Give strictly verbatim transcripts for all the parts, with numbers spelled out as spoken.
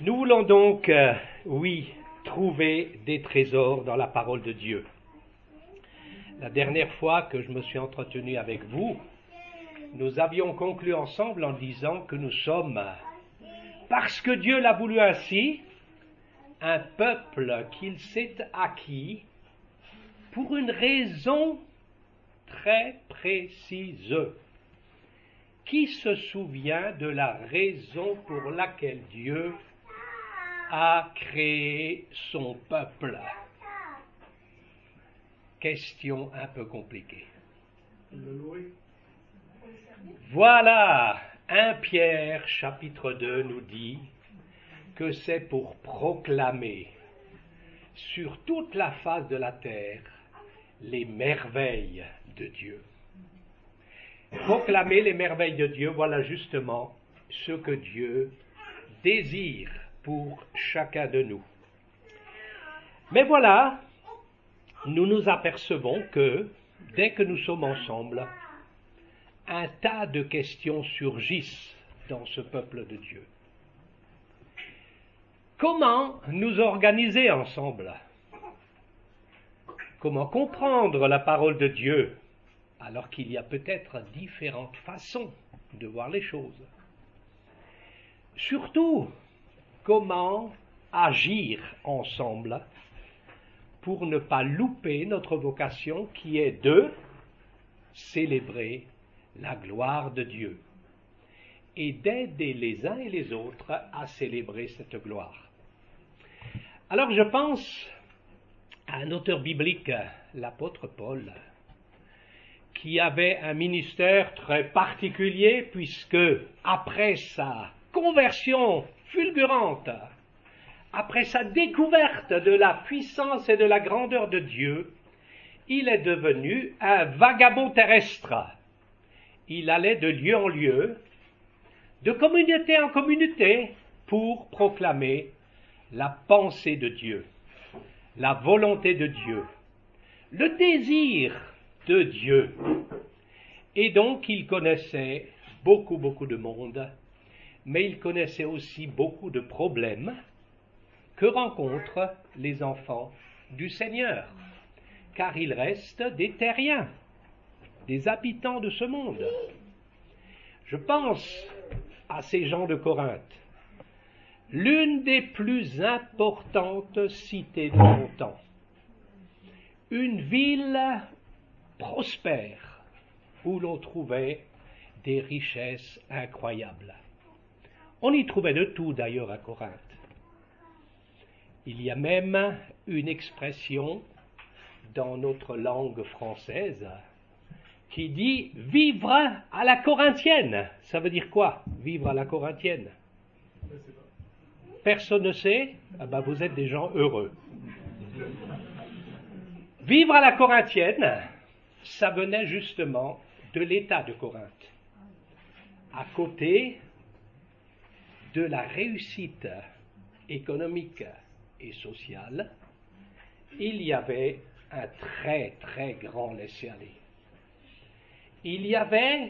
Nous voulons donc, euh, oui, trouver des trésors dans la parole de Dieu. La dernière fois que je me suis entretenu avec vous, nous avions conclu ensemble en disant que nous sommes, parce que Dieu l'a voulu ainsi, un peuple qu'il s'est acquis pour une raison très précise. Qui se souvient de la raison pour laquelle Dieu a créé son peuple? Question un peu compliquée. Voilà, premier Pierre chapitre deux nous dit que c'est pour proclamer sur toute la face de la terre les merveilles de Dieu. Proclamer les merveilles de Dieu, voilà justement ce que Dieu désire pour chacun de nous. Mais voilà, nous nous apercevons que, dès que nous sommes ensemble, un tas de questions surgissent dans ce peuple de Dieu. Comment nous organiser ensemble? Comment comprendre la parole de Dieu alors qu'il y a peut-être différentes façons de voir les choses? Surtout, comment agir ensemble pour ne pas louper notre vocation qui est de célébrer la gloire de Dieu et d'aider les uns et les autres à célébrer cette gloire. Alors je pense à un auteur biblique, l'apôtre Paul, qui avait un ministère très particulier puisque, après sa conversion fulgurante, après sa découverte de la puissance et de la grandeur de Dieu, il est devenu un vagabond terrestre. Il allait de lieu en lieu, de communauté en communauté, pour proclamer la pensée de Dieu, la volonté de Dieu, le désir de Dieu. Et donc il connaissait beaucoup, beaucoup de monde, mais il connaissait aussi beaucoup de problèmes que rencontrent les enfants du Seigneur, car ils restent des terriens, des habitants de ce monde. Je pense à ces gens de Corinthe, l'une des plus importantes cités de son temps, une ville prospère où l'on trouvait des richesses incroyables. On y trouvait de tout d'ailleurs à Corinthe. Il y a même une expression dans notre langue française qui dit « vivre à la corinthienne ». Ça veut dire quoi, vivre à la corinthienne? Personne ne sait? Ah ben vous êtes des gens heureux. Vivre à la corinthienne, ça venait justement de l'état de Corinthe. À côté de la réussite économique et sociale, il y avait un très très grand laisser-aller. Il y avait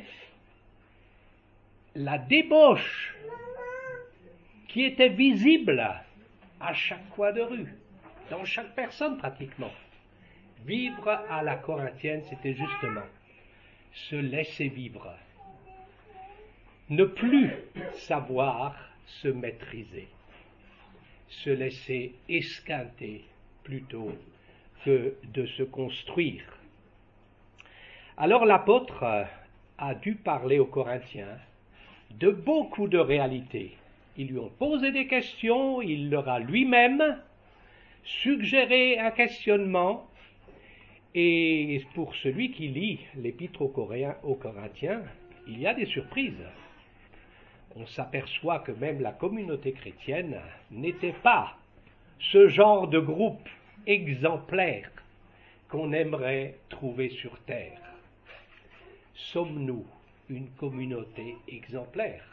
la débauche qui était visible à chaque coin de rue, dans chaque personne pratiquement. Vivre à la corinthienne, c'était justement se laisser vivre, ne plus savoir se maîtriser, se laisser esquinter plutôt que de se construire. Alors l'apôtre a dû parler aux Corinthiens de beaucoup de réalités. Ils lui ont posé des questions, il leur a lui-même suggéré un questionnement, et pour celui qui lit l'épître aux Corinthiens, il y a des surprises. On s'aperçoit que même la communauté chrétienne n'était pas ce genre de groupe exemplaire qu'on aimerait trouver sur terre. Sommes-nous une communauté exemplaire?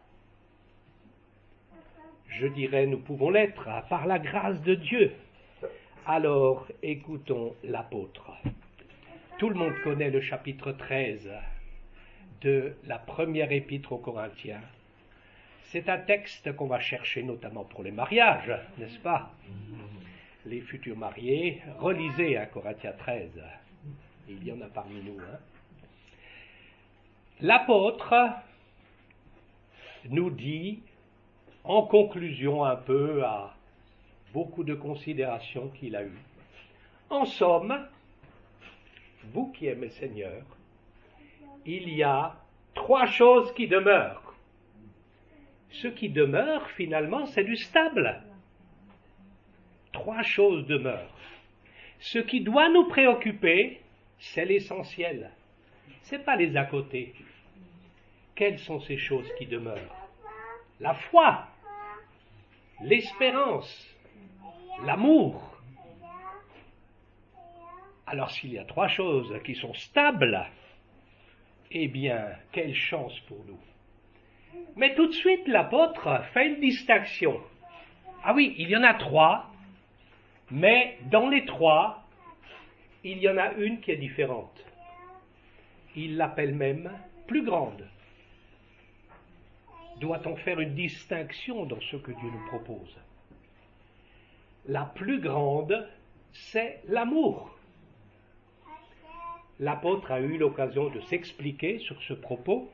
Je dirais, nous pouvons l'être par la grâce de Dieu. Alors, écoutons l'apôtre. Tout le monde connaît le chapitre treize de la première épître aux Corinthiens. C'est un texte qu'on va chercher notamment pour les mariages, n'est-ce pas? Les futurs mariés, relisez hein, Corinthiens treize, il y en a parmi nous. Hein. L'apôtre nous dit, en conclusion un peu à beaucoup de considérations qu'il a eues, en somme, vous qui aimez le Seigneur, il y a trois choses qui demeurent. Ce qui demeure, finalement, c'est du stable. Trois choses demeurent. Ce qui doit nous préoccuper, c'est l'essentiel. Ce n'est pas les à côté. Quelles sont ces choses qui demeurent? La foi, l'espérance, l'amour. Alors s'il y a trois choses qui sont stables, eh bien, quelle chance pour nous. Mais tout de suite, l'apôtre fait une distinction. Ah oui, il y en a trois, mais dans les trois, il y en a une qui est différente. Il l'appelle même plus grande. Doit-on faire une distinction dans ce que Dieu nous propose? La plus grande, c'est l'amour. L'apôtre a eu l'occasion de s'expliquer sur ce propos,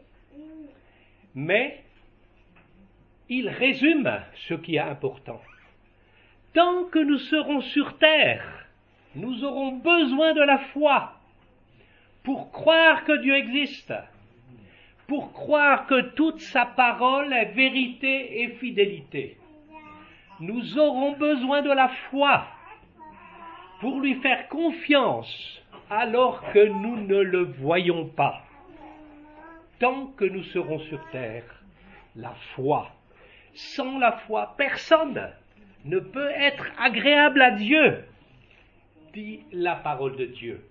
mais il résume ce qui est important. Tant que nous serons sur terre, nous aurons besoin de la foi pour croire que Dieu existe, pour croire que toute sa parole est vérité et fidélité. Nous aurons besoin de la foi pour lui faire confiance alors que nous ne le voyons pas. Tant que nous serons sur terre, la foi. Sans la foi, personne ne peut être agréable à Dieu, dit la parole de Dieu.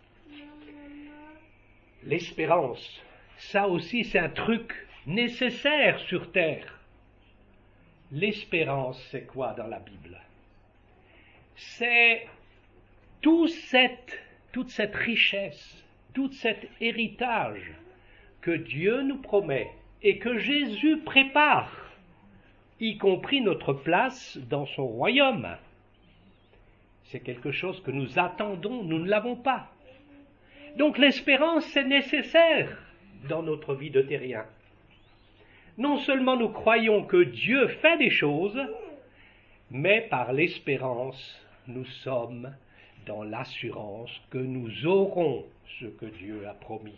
L'espérance, ça aussi c'est un truc nécessaire sur terre. L'espérance, c'est quoi dans la Bible? C'est tout cette, toute cette richesse, tout cet héritage que Dieu nous promet et que Jésus prépare, y compris notre place dans son royaume. C'est quelque chose que nous attendons, nous ne l'avons pas. Donc l'espérance, c'est nécessaire dans notre vie de terrien. Non seulement nous croyons que Dieu fait des choses, mais par l'espérance, nous sommes dans l'assurance que nous aurons ce que Dieu a promis.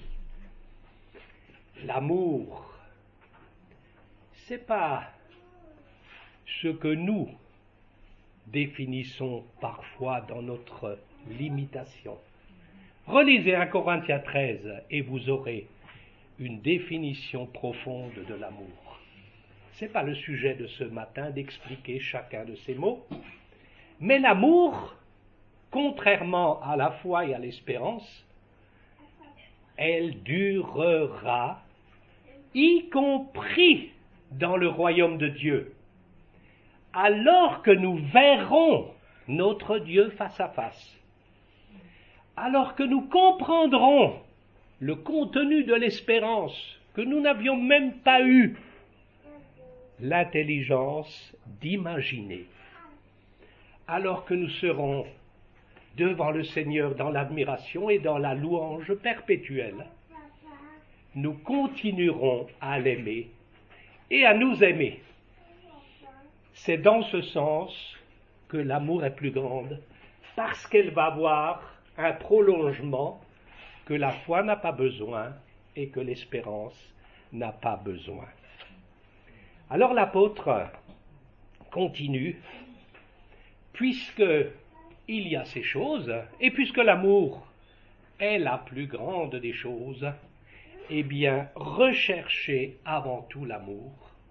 L'amour, c'est pas ce que nous définissons parfois dans notre limitation. Relisez un Corinthiens treize et vous aurez une définition profonde de l'amour. Ce n'est pas le sujet de ce matin d'expliquer chacun de ces mots, mais l'amour, contrairement à la foi et à l'espérance, elle durera, y compris dans le royaume de Dieu, alors que nous verrons notre Dieu face à face, alors que nous comprendrons le contenu de l'espérance que nous n'avions même pas eu l'intelligence d'imaginer, alors que nous serons devant le Seigneur dans l'admiration et dans la louange perpétuelle, nous continuerons à l'aimer et à nous aimer. C'est dans ce sens que l'amour est plus grande, parce qu'elle va avoir un prolongement que la foi n'a pas besoin et que l'espérance n'a pas besoin. Alors l'apôtre continue, puisque il y a ces choses, et puisque l'amour est la plus grande des choses, eh bien, recherchez avant tout l'amour.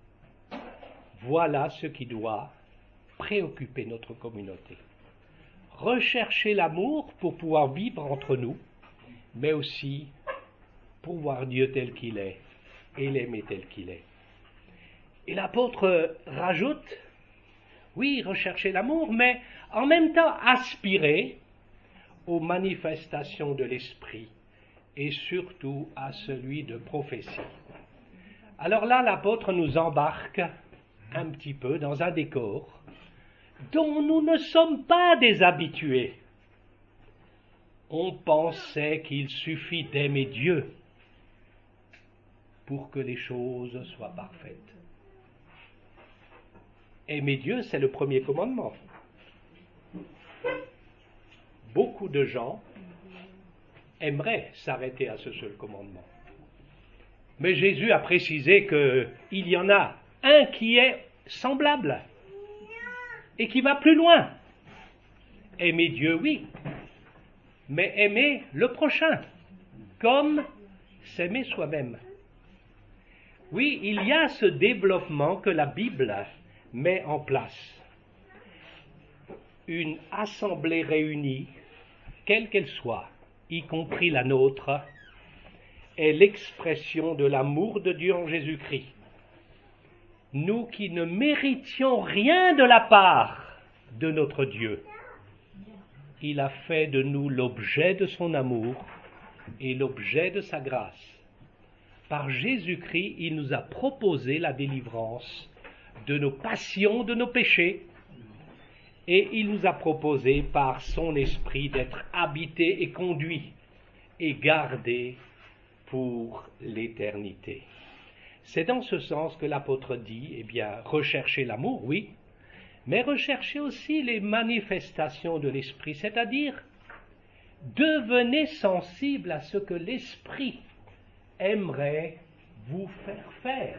Voilà ce qui doit préoccuper notre communauté. Rechercher l'amour pour pouvoir vivre entre nous, mais aussi pour voir Dieu tel qu'il est et l'aimer tel qu'il est. Et l'apôtre rajoute, oui, rechercher l'amour, mais en même temps aspirer aux manifestations de l'esprit et surtout à celui de prophétie. Alors là, l'apôtre nous embarque un petit peu dans un décor dont nous ne sommes pas des habitués. On pensait qu'il suffit d'aimer Dieu pour que les choses soient parfaites. Aimer Dieu, c'est le premier commandement. Beaucoup de gens aimeraient s'arrêter à ce seul commandement. Mais Jésus a précisé qu'il y en a un qui est semblable et qui va plus loin. Aimer Dieu, oui, mais aimer le prochain, comme s'aimer soi-même. Oui, il y a ce développement que la Bible met en place. Une assemblée réunie, quelle qu'elle soit, y compris la nôtre, est l'expression de l'amour de Dieu en Jésus-Christ. Nous qui ne méritions rien de la part de notre Dieu, il a fait de nous l'objet de son amour et l'objet de sa grâce. Par Jésus-Christ, il nous a proposé la délivrance de nos passions, de nos péchés, et il nous a proposé par son esprit d'être habité et conduit et gardé pour l'éternité. C'est dans ce sens que l'apôtre dit, eh bien, recherchez l'amour, oui, mais recherchez aussi les manifestations de l'esprit, c'est-à-dire devenez sensible à ce que l'esprit aimerait vous faire faire.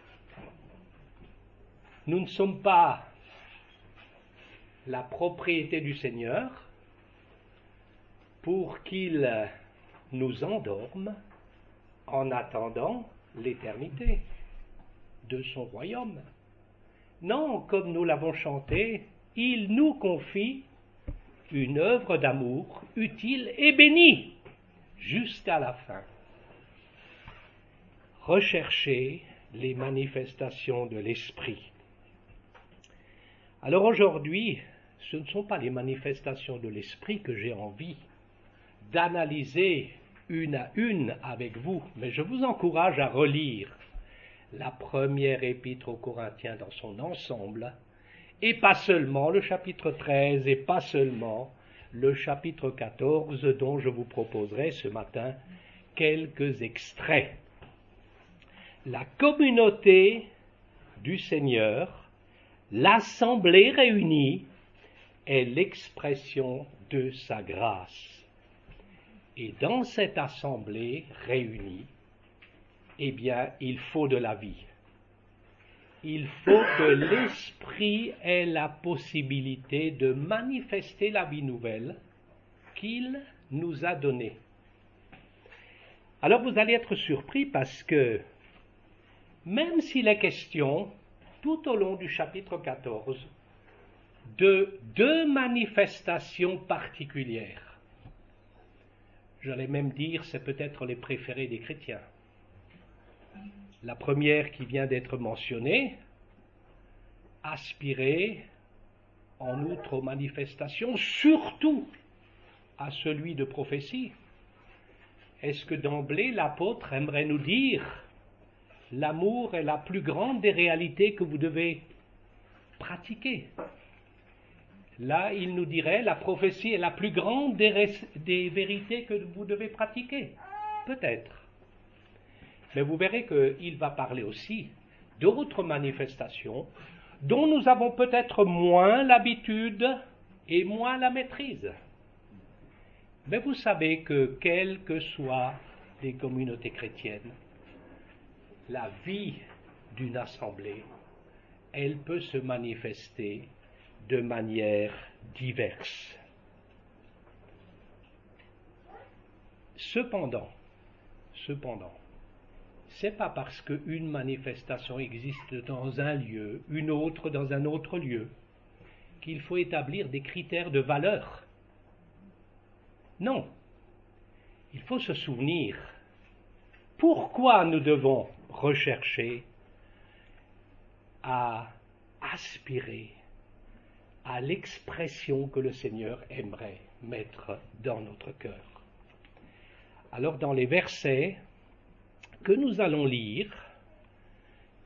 Nous ne sommes pas la propriété du Seigneur pour qu'il nous endorme en attendant l'éternité de son royaume. Non, comme nous l'avons chanté, il nous confie une œuvre d'amour utile et bénie jusqu'à la fin. Recherchez les manifestations de l'esprit. Alors aujourd'hui, ce ne sont pas les manifestations de l'esprit que j'ai envie d'analyser une à une avec vous, mais je vous encourage à relire la première épître aux Corinthiens dans son ensemble, et pas seulement le chapitre treize, et pas seulement le chapitre quatorze, dont je vous proposerai ce matin quelques extraits. La communauté du Seigneur, l'assemblée réunie, est l'expression de sa grâce. Et dans cette assemblée réunie, eh bien, il faut de la vie. Il faut que l'Esprit ait la possibilité de manifester la vie nouvelle qu'il nous a donnée. Alors vous allez être surpris parce que, même s'il est question, tout au long du chapitre quatorze, de deux manifestations particulières, j'allais même dire, c'est peut-être les préférés des chrétiens. La première qui vient d'être mentionnée, aspirer en outre aux manifestations, surtout à celui de prophétie. Est-ce que d'emblée l'apôtre aimerait nous dire l'amour est la plus grande des réalités que vous devez pratiquer? Là, il nous dirait la prophétie est la plus grande des, ré- des vérités que vous devez pratiquer. Peut-être. Mais vous verrez qu'il va parler aussi d'autres manifestations dont nous avons peut-être moins l'habitude et moins la maîtrise. Mais vous savez que, quelles que soient les communautés chrétiennes, la vie d'une assemblée, elle peut se manifester de manière diverse. Cependant, cependant, c'est pas parce qu'une manifestation existe dans un lieu, une autre dans un autre lieu, qu'il faut établir des critères de valeur. Non. Il faut se souvenir pourquoi nous devons rechercher à aspirer à l'expression que le Seigneur aimerait mettre dans notre cœur. Alors dans les versets que nous allons lire,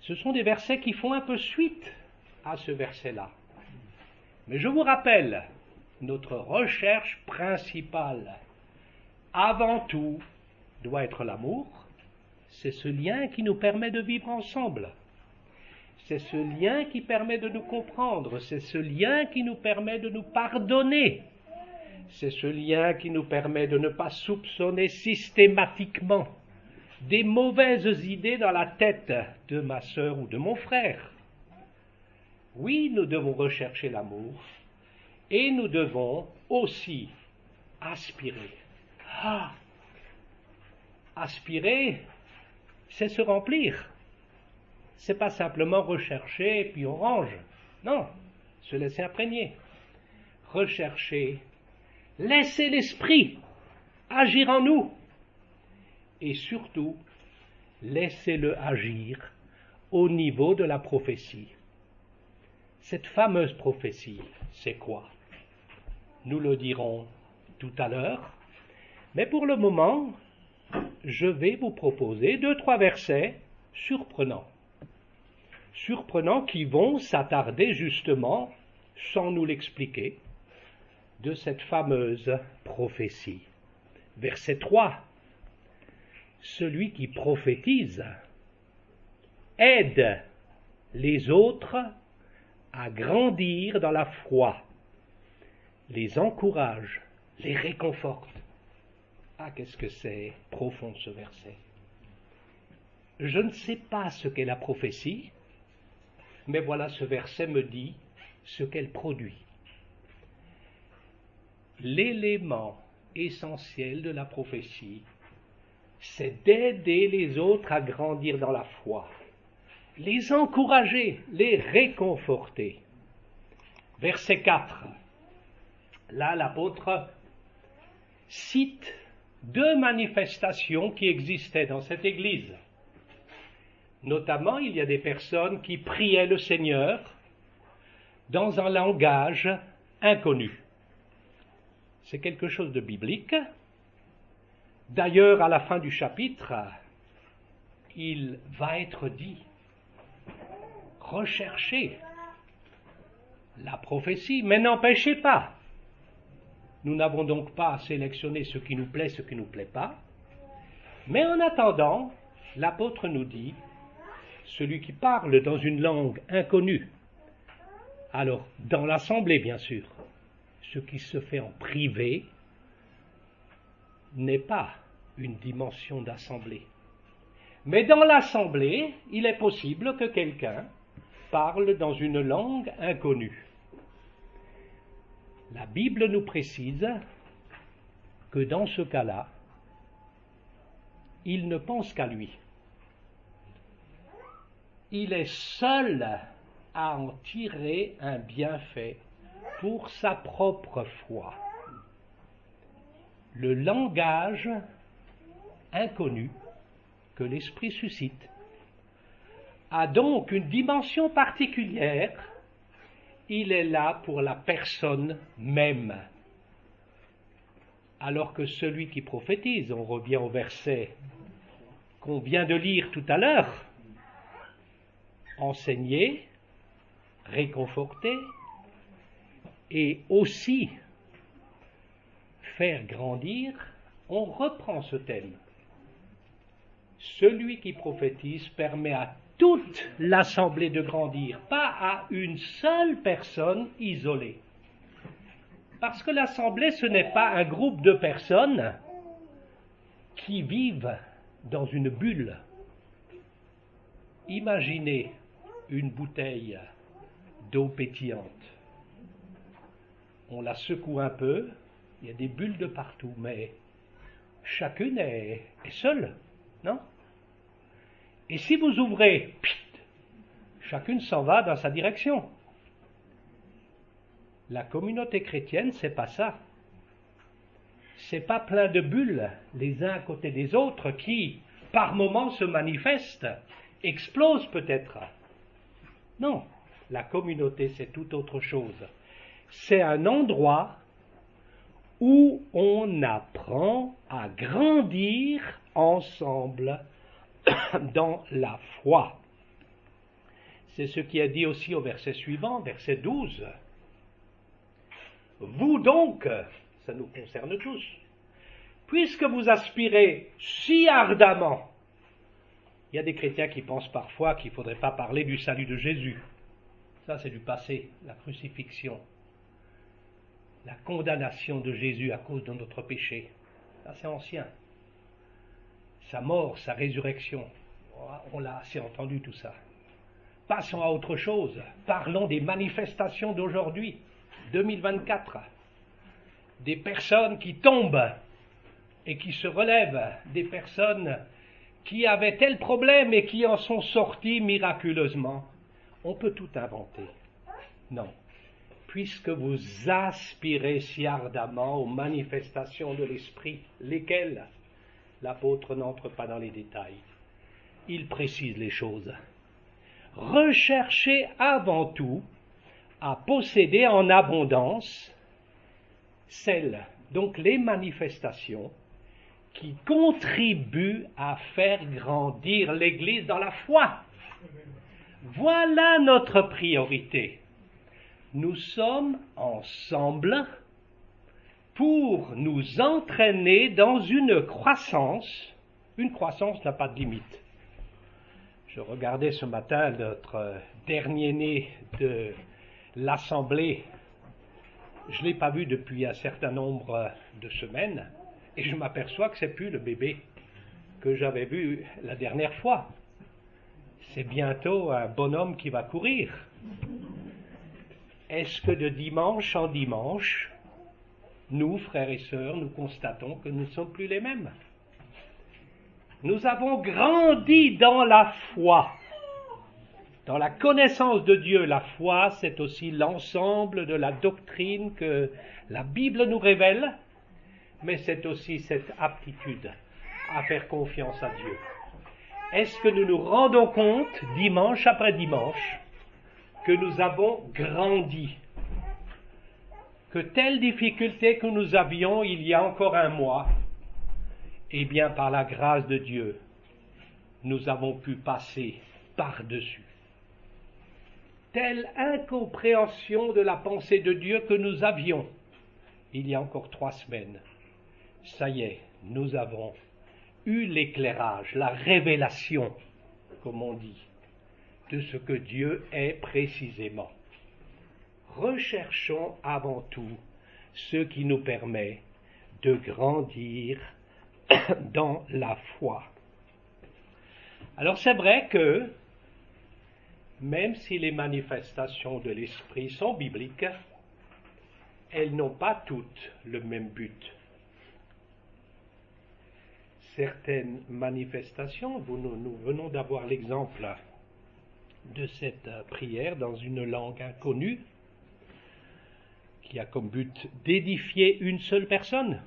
Ce sont des versets qui font un peu suite à ce verset-là. Mais je vous rappelle, notre recherche principale, avant tout, doit être l'amour. C'est ce lien qui nous permet de vivre ensemble. C'est ce lien qui permet de nous comprendre. C'est ce lien qui nous permet de nous pardonner. C'est ce lien qui nous permet de ne pas soupçonner systématiquement des mauvaises idées dans la tête de ma sœur ou de mon frère. Oui, nous devons rechercher l'amour et nous devons aussi aspirer. Ah, aspirer, c'est se remplir. C'est pas simplement rechercher et puis on range. Non, se laisser imprégner. Rechercher, laisser l'esprit agir en nous. Et surtout, laissez-le agir au niveau de la prophétie. Cette fameuse prophétie, c'est quoi? Nous le dirons tout à l'heure, mais pour le moment, je vais vous proposer deux, trois versets surprenants. Surprenants qui vont s'attarder justement, sans nous l'expliquer, de cette fameuse prophétie. Verset trois. Celui qui prophétise aide les autres à grandir dans la foi, les encourage, les réconforte. Ah, qu'est-ce que c'est profond ce verset. Je ne sais pas ce qu'est la prophétie, mais voilà, ce verset me dit ce qu'elle produit. L'élément essentiel de la prophétie, c'est d'aider les autres à grandir dans la foi, les encourager, les réconforter. Verset quatre. Là, l'apôtre cite deux manifestations qui existaient dans cette église. Notamment, il y a des personnes qui priaient le Seigneur dans un langage inconnu. C'est quelque chose de biblique. D'ailleurs, à la fin du chapitre, il va être dit, recherchez la prophétie, mais n'empêchez pas. Nous n'avons donc pas à sélectionner ce qui nous plaît, ce qui ne nous plaît pas. Mais en attendant, l'apôtre nous dit, celui qui parle dans une langue inconnue, alors dans l'assemblée bien sûr, ce qui se fait en privé n'est pas une dimension d'assemblée. Mais dans l'assemblée, il est possible que quelqu'un parle dans une langue inconnue. La Bible nous précise que dans ce cas-là, il ne pense qu'à lui. Il est seul à en tirer un bienfait pour sa propre foi. Le langage inconnu que l'Esprit suscite a donc une dimension particulière. Il est là pour la personne même. Alors que celui qui prophétise, on revient au verset qu'on vient de lire tout à l'heure, enseigner, réconforter et aussi faire grandir, on reprend ce thème. Celui qui prophétise permet à toute l'assemblée de grandir, pas à une seule personne isolée. Parce que l'assemblée, ce n'est pas un groupe de personnes qui vivent dans une bulle. Imaginez une bouteille d'eau pétillante. On la secoue un peu, il y a des bulles de partout, mais chacune est, est seule, non? Et si vous ouvrez, pit, chacune s'en va dans sa direction. La communauté chrétienne, c'est pas ça. C'est pas plein de bulles, les uns à côté des autres, qui, par moments, se manifestent, explosent peut-être. Non, la communauté, c'est tout autre chose. C'est un endroit où on apprend à grandir ensemble dans la foi. C'est ce qui est dit aussi au verset suivant, verset douze. Vous donc, ça nous concerne tous, puisque vous aspirez si ardemment, il y a des chrétiens qui pensent parfois qu'il ne faudrait pas parler du salut de Jésus. Ça, c'est du passé, la crucifixion, la condamnation de Jésus à cause de notre péché. Ça, c'est ancien. Sa mort, sa résurrection, on l'a assez entendu tout ça. Passons à autre chose. Parlons des manifestations d'aujourd'hui, deux mille vingt-quatre. Des personnes qui tombent et qui se relèvent, des personnes qui avaient tel problème et qui en sont sorties miraculeusement. On peut tout inventer. Non. Puisque vous aspirez si ardemment aux manifestations de l'Esprit, lesquelles l'apôtre n'entre pas dans les détails. Il précise les choses. Recherchez avant tout à posséder en abondance celles, donc les manifestations, qui contribuent à faire grandir l'Église dans la foi. Voilà notre priorité. Nous sommes ensemble pour nous entraîner dans une croissance. Une croissance n'a pas de limite. Je regardais ce matin notre dernier-né de l'Assemblée. Je ne l'ai pas vu depuis un certain nombre de semaines. Et je m'aperçois que ce n'est plus le bébé que j'avais vu la dernière fois. C'est bientôt un bonhomme qui va courir. Est-ce que de dimanche en dimanche, nous, frères et sœurs, nous constatons que nous ne sommes plus les mêmes? Nous avons grandi dans la foi, dans la connaissance de Dieu. La foi, c'est aussi l'ensemble de la doctrine que la Bible nous révèle, mais c'est aussi cette aptitude à faire confiance à Dieu. Est-ce que nous nous rendons compte, dimanche après dimanche, que nous avons grandi, que telle difficulté que nous avions il y a encore un mois, eh bien par la grâce de Dieu, nous avons pu passer par-dessus. Telle incompréhension de la pensée de Dieu que nous avions il y a encore trois semaines, ça y est, nous avons eu l'éclairage, la révélation, comme on dit, de ce que Dieu est précisément. Recherchons avant tout ce qui nous permet de grandir dans la foi. Alors c'est vrai que, même si les manifestations de l'Esprit sont bibliques, elles n'ont pas toutes le même but. Certaines manifestations, nous, nous venons d'avoir l'exemple de cette prière dans une langue inconnue, qui a comme but d'édifier une seule personne.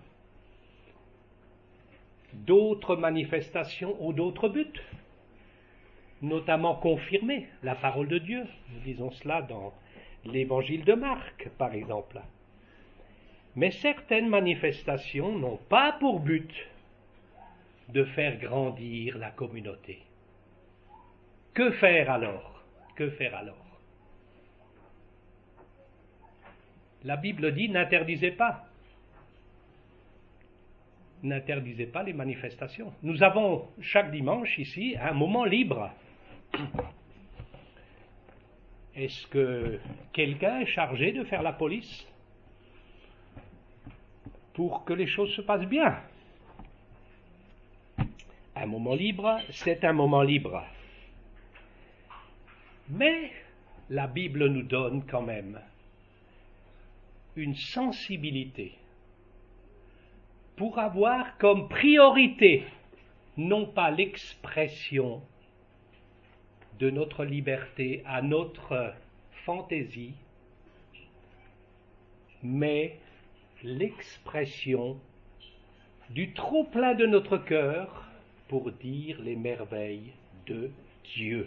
D'autres manifestations ont d'autres buts, notamment confirmer la parole de Dieu. Nous disons cela dans l'évangile de Marc, par exemple. Mais certaines manifestations n'ont pas pour but de faire grandir la communauté. Que faire alors? Que faire alors? La Bible dit, n'interdisez pas. N'interdisez pas les manifestations. Nous avons chaque dimanche ici un moment libre. Est-ce que quelqu'un est chargé de faire la police pour que les choses se passent bien? Un moment libre, c'est un moment libre. Mais la Bible nous donne quand même une sensibilité pour avoir comme priorité non pas l'expression de notre liberté à notre fantaisie, mais l'expression du trop-plein de notre cœur pour dire les merveilles de Dieu.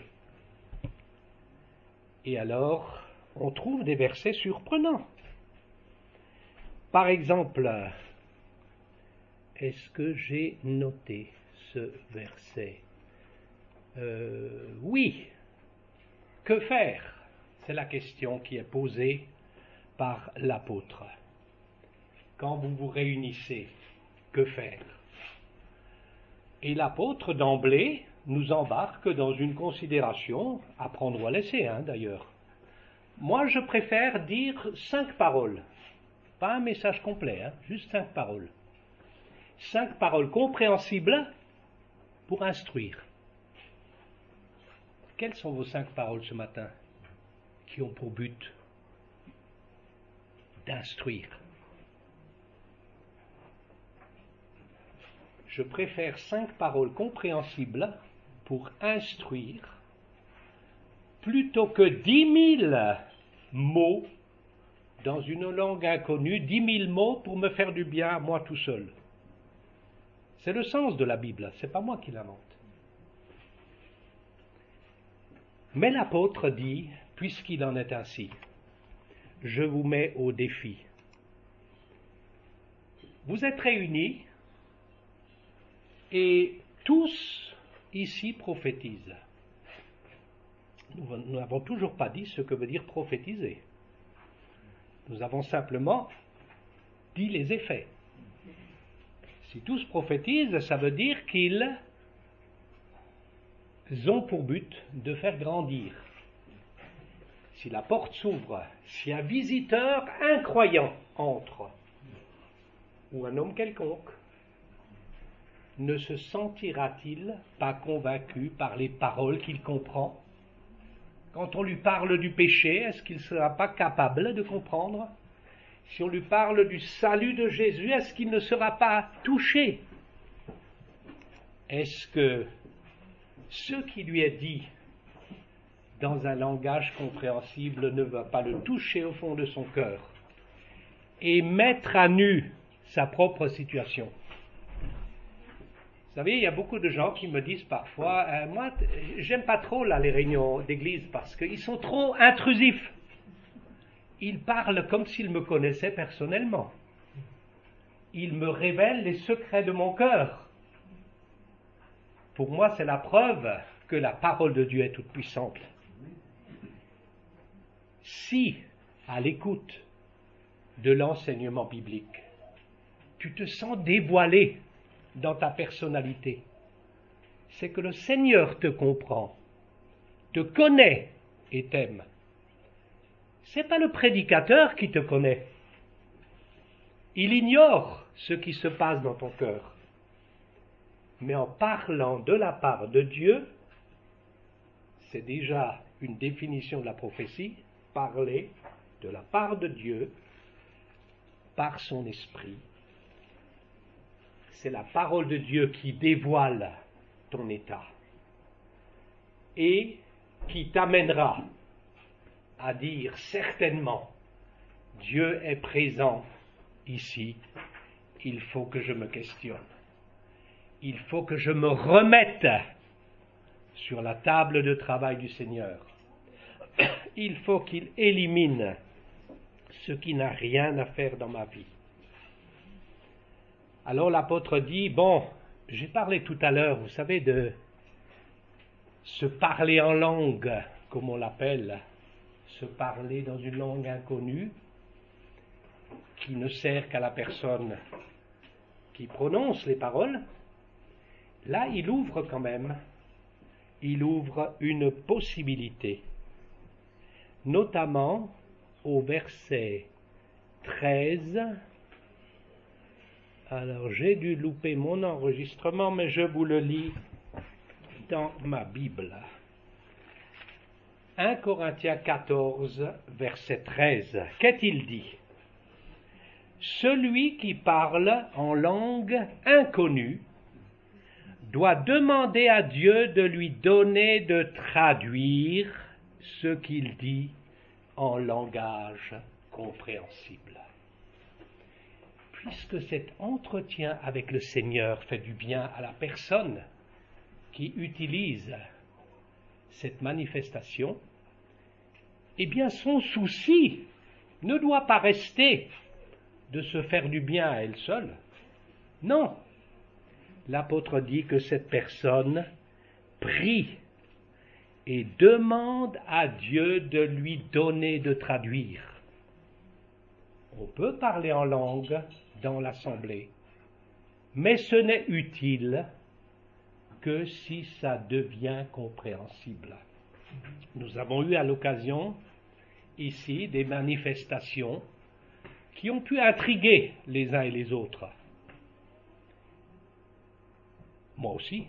Et alors, on trouve des versets surprenants. Par exemple, est-ce que j'ai noté ce verset? euh, Oui. Que faire? C'est la question qui est posée par l'apôtre. Quand vous vous réunissez, que faire? Et l'apôtre d'emblée nous embarque dans une considération, à prendre ou à laisser hein, d'ailleurs. Moi je préfère dire cinq paroles, pas un message complet, hein, juste cinq paroles. Cinq paroles compréhensibles pour instruire. Quelles sont vos cinq paroles ce matin qui ont pour but d'instruire? Je préfère cinq paroles compréhensibles pour instruire plutôt que dix mille mots dans une langue inconnue, dix mille mots pour me faire du bien à moi tout seul. C'est le sens de la Bible, c'est pas moi qui l'invente. Mais l'apôtre dit, puisqu'il en est ainsi, je vous mets au défi. Vous êtes réunis et tous ici prophétisent. Nous n'avons toujours pas dit ce que veut dire prophétiser. Nous avons simplement dit les effets. Si tous prophétisent, ça veut dire qu'ils ont pour but de faire grandir. Si la porte s'ouvre, si un visiteur incroyant entre, ou un homme quelconque, ne se sentira-t-il pas convaincu par les paroles qu'il comprend? Quand on lui parle du péché, est-ce qu'il ne sera pas capable de comprendre? Si on lui parle du salut de Jésus, est-ce qu'il ne sera pas touché? Est-ce que ce qui lui est dit dans un langage compréhensible ne va pas le toucher au fond de son cœur et mettre à nu sa propre situation? Vous savez, il y a beaucoup de gens qui me disent parfois, euh, moi, j'aime pas trop là les réunions d'église parce qu'ils sont trop intrusifs. Ils parlent comme s'ils me connaissaient personnellement. Ils me révèlent les secrets de mon cœur. Pour moi, c'est la preuve que la parole de Dieu est toute puissante. Si, à l'écoute de l'enseignement biblique, tu te sens dévoilé dans ta personnalité, c'est que le Seigneur te comprend, te connaît et t'aime. C'est pas le prédicateur qui te connaît. Il ignore ce qui se passe dans ton cœur. Mais en parlant de la part de Dieu, c'est déjà une définition de la prophétie, parler de la part de Dieu par son esprit. C'est la parole de Dieu qui dévoile ton état et qui t'amènera à dire certainement, Dieu est présent ici, il faut que je me questionne. Il faut que je me remette sur la table de travail du Seigneur. Il faut qu'il élimine ce qui n'a rien à faire dans ma vie. Alors l'apôtre dit, bon, j'ai parlé tout à l'heure, vous savez, de se parler en langue, comme on l'appelle, se parler dans une langue inconnue, qui ne sert qu'à la personne qui prononce les paroles. Là, il ouvre quand même, il ouvre une possibilité, notamment au verset treize. Alors, j'ai dû louper mon enregistrement, mais je vous le lis dans ma Bible. un Corinthiens quatorze, verset treize. Qu'est-il dit? Celui qui parle en langue inconnue doit demander à Dieu de lui donner de traduire ce qu'il dit en langage compréhensible. Puisque cet entretien avec le Seigneur fait du bien à la personne qui utilise cette manifestation, eh bien son souci ne doit pas rester de se faire du bien à elle seule. Non, l'apôtre dit que cette personne prie et demande à Dieu de lui donner de traduire. On peut parler en langue dans l'assemblée, mais ce n'est utile que si ça devient compréhensible. Nous avons eu à l'occasion ici des manifestations qui ont pu intriguer les uns et les autres. Moi aussi.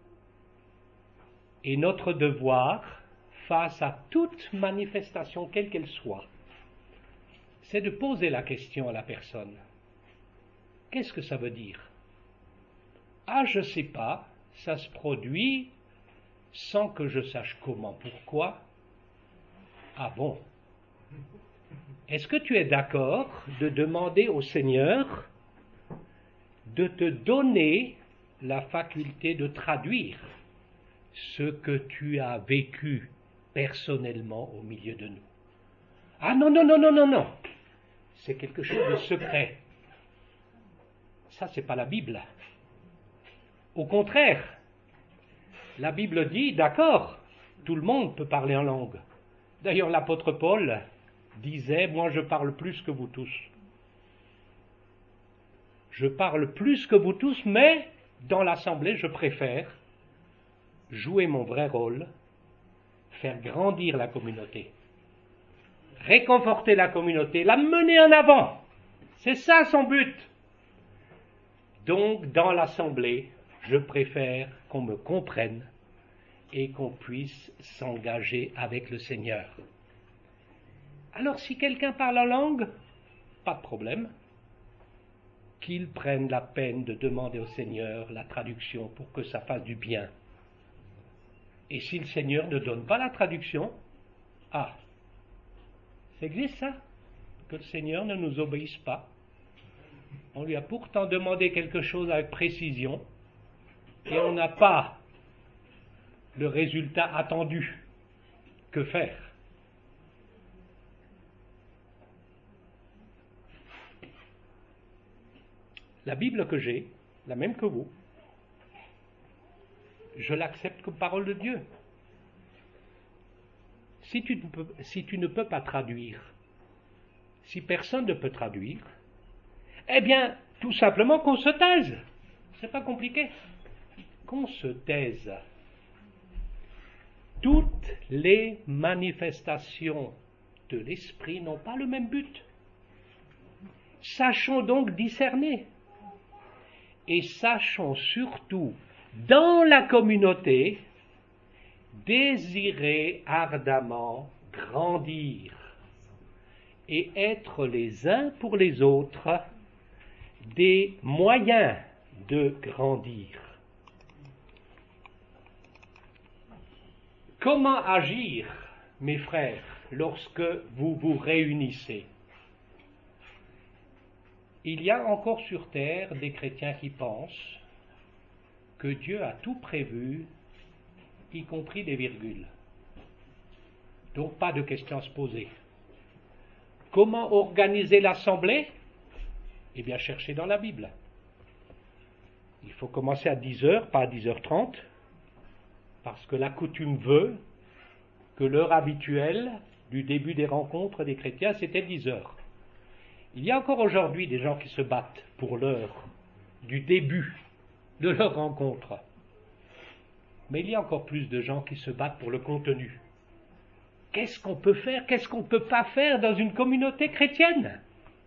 Et notre devoir, face à toute manifestation, quelle qu'elle soit, c'est de poser la question à la personne. Qu'est-ce que ça veut dire? Ah, je ne sais pas, ça se produit sans que je sache comment, pourquoi. Ah bon? Est-ce que tu es d'accord de demander au Seigneur de te donner la faculté de traduire ce que tu as vécu personnellement au milieu de nous? Ah non, non, non, non, non, non. C'est quelque chose de secret. Ça, c'est pas la Bible. Au contraire, la Bible dit, d'accord, tout le monde peut parler en langue. D'ailleurs, l'apôtre Paul disait, moi je parle plus que vous tous. Je parle plus que vous tous, mais dans l'assemblée, je préfère jouer mon vrai rôle, faire grandir la communauté, réconforter la communauté, la mener en avant. C'est ça son but. Donc, dans l'assemblée, je préfère qu'on me comprenne et qu'on puisse s'engager avec le Seigneur. Alors, si quelqu'un parle en langue, pas de problème, qu'il prenne la peine de demander au Seigneur la traduction pour que ça fasse du bien. Et si le Seigneur ne donne pas la traduction, ah, ça existe ça, que le Seigneur ne nous obéisse pas. On lui a pourtant demandé quelque chose avec précision et on n'a pas le résultat attendu. Que faire? La Bible que j'ai, la même que vous, je l'accepte comme parole de Dieu. Si tu, ne peux, si tu ne peux pas traduire, si personne ne peut traduire, eh bien, tout simplement qu'on se taise. C'est pas compliqué. Qu'on se taise. Toutes les manifestations de l'esprit n'ont pas le même but. Sachons donc discerner. Et sachons surtout, dans la communauté, désirer ardemment grandir et être les uns pour les autres des moyens de grandir. Comment agir, mes frères, lorsque vous vous réunissez? Il y a encore sur terre des chrétiens qui pensent que Dieu a tout prévu, y compris des virgules. Donc pas de questions à se poser. Comment organiser l'assemblée? Eh bien, cherchez dans la Bible. Il faut commencer à dix heures, pas à dix heures trente, parce que la coutume veut que l'heure habituelle du début des rencontres des chrétiens, c'était dix heures. Il y a encore aujourd'hui des gens qui se battent pour l'heure du début de leur rencontre. Mais il y a encore plus de gens qui se battent pour le contenu. Qu'est-ce qu'on peut faire, qu'est-ce qu'on ne peut pas faire dans une communauté chrétienne?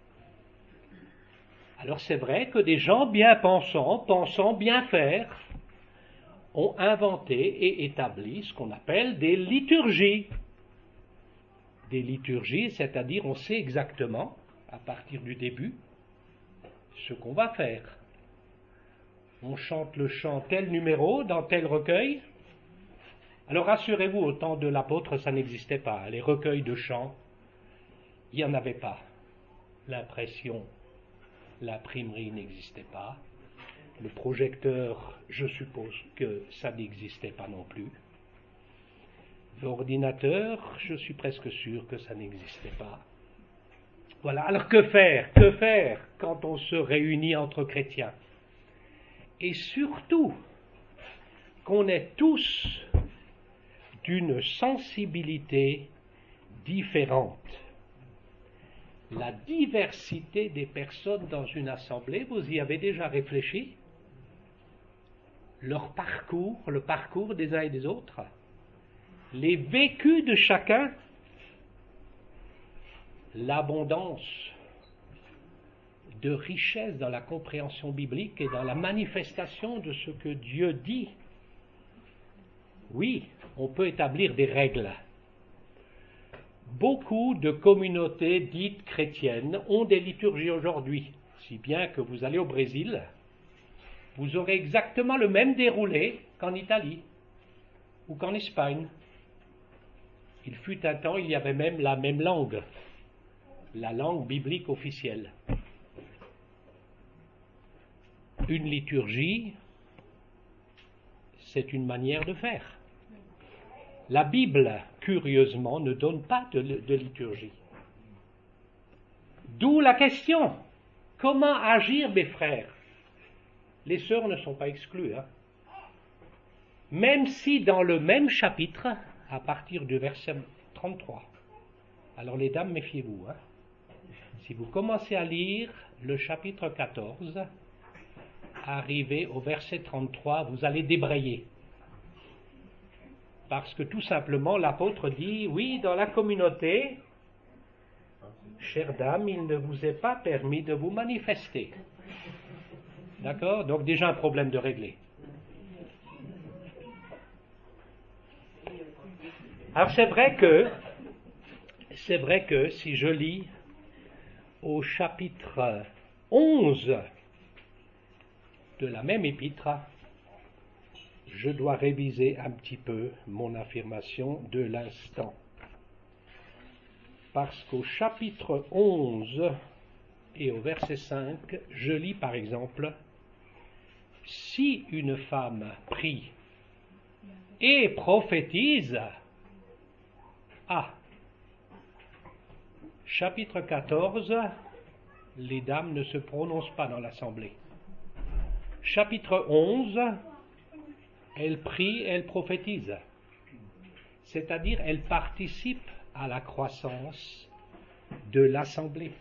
Alors c'est vrai que des gens bien pensants, pensant bien faire, ont inventé et établi ce qu'on appelle des liturgies. Des liturgies, c'est-à-dire on sait exactement, à partir du début, ce qu'on va faire. On chante le chant tel numéro dans tel recueil. Alors rassurez-vous, au temps de l'apôtre, ça n'existait pas. Les recueils de chants, il n'y en avait pas. L'impression, l'imprimerie n'existait pas. Le projecteur, je suppose que ça n'existait pas non plus. L'ordinateur, je suis presque sûr que ça n'existait pas. Voilà, alors que faire? Que faire quand on se réunit entre chrétiens? Et surtout, qu'on est tous d'une sensibilité différente. La diversité des personnes dans une assemblée, vous y avez déjà réfléchi? Leur parcours, le parcours des uns et des autres, les vécus de chacun, l'abondance de richesse dans la compréhension biblique et dans la manifestation de ce que Dieu dit. Oui, on peut établir des règles. Beaucoup de communautés dites chrétiennes ont des liturgies aujourd'hui, si bien que vous allez au Brésil, vous aurez exactement le même déroulé qu'en Italie ou qu'en Espagne. Il fut un temps, il y avait même la même langue, la langue biblique officielle. Une liturgie, c'est une manière de faire. La Bible, curieusement, ne donne pas de, de liturgie. D'où la question, comment agir, mes frères? Les sœurs ne sont pas exclues. Hein? Même si dans le même chapitre, à partir du verset trente-trois, alors les dames, méfiez-vous. Hein? Si vous commencez à lire le chapitre quatorze, arrivé au verset trente-trois, vous allez débrayer. Parce que tout simplement, l'apôtre dit, oui, dans la communauté, chère dame, il ne vous est pas permis de vous manifester. D'accord? Donc déjà un problème de régler. Alors c'est vrai que, c'est vrai que si je lis au chapitre onze de la même épître, je dois réviser un petit peu mon affirmation de l'instant. Parce qu'au chapitre onze et au verset cinq, je lis par exemple, « Si une femme prie et prophétise, ah, chapitre quatorze, les dames ne se prononcent pas dans l'assemblée. Chapitre onze, elle prie, elle prophétise. C'est-à-dire, elle participe à la croissance de l'assemblée.